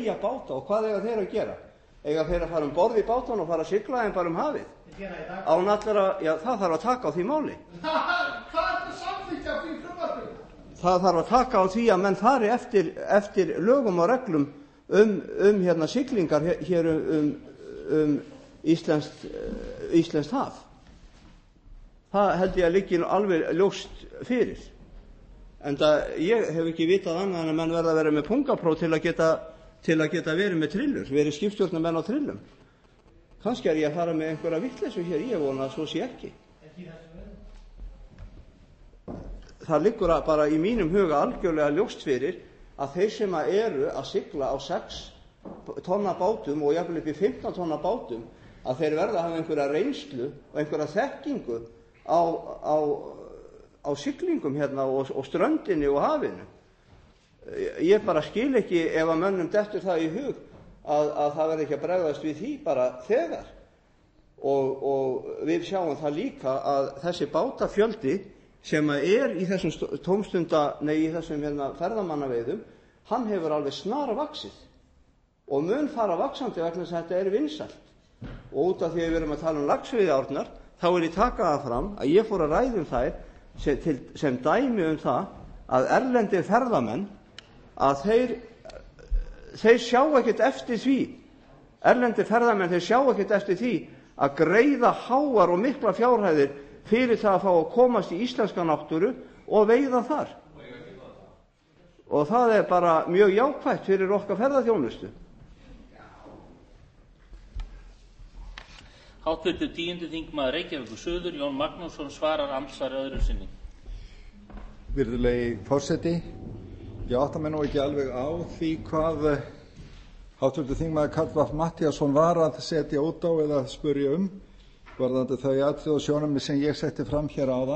leigja báta, og hvað eiga þeir að gera? Eiga þeir að fara borð í bátana og fara að sigla en bara hafið? Án allra, já, það þarf að taka á því máli. Hvað er það samþykkja á því frumvarpinu? Það þarf að taka á því að menn fari eftir lögum og reglum siglingar hér íslenskt haf. Það held ég að liggi alveg ljóst fyrir. Enda ég hef ekki vitað annað en að menn verða að vera með pungapróf til að geta verið með trillur, verið skipstjórnarmenn á trillum. Kannski er ég að fara með einhverja vitleysu hér, ég vona að svo sé ekki. Það liggur bara í mínum huga algjörlega ljóst fyrir að þeir sem eru að sigla á 6 tonna bátum og jafnvel upp í 15 tonna bátum, að þeir verða að hafa einhverja reynslu og einhverja þekkingu á siglingum hérna og ströndinni og hafinu. Ég bara skil ekki ef að mönnum dettur það í hug að það verði ekki að bregðast við því bara þegar. Og við sjáum það líka að þessi bátafjöldi sem er í þessum í þessum ferðamannaveiðum, hann hefur alveg snarvaxið og mun fara vaxandi vegna þess að þetta er vinsælt. Og út af því að við erum að tala um laxveiðiárnar, þá vil ég taka það fram að ég fór að ræða þær sem dæmi það að erlendir ferðamenn, að þeir sjá ekkert eftir því, erlendir ferðamenn, þeir sjá ekkert eftir því að greiða háar og mikla fjárhæðir fyrir það að fá að komast í íslenska náttúru og veiða þar. Og það er bara mjög jákvætt fyrir okkar ferðaþjónustu. Háttvirtur 10. þingmaður Reykjavíkur suður, Jón Magnússon, svarar andsvari öðru sinni. Virðulegi forseti, ég átta mig nú ekki alveg á því hvað háttvirtur þingmaður Karl Fimmti Matthíasson var að setja út á eða spyrja varðandi þau atriði og sjónarmið sem ég setti fram hér áðan.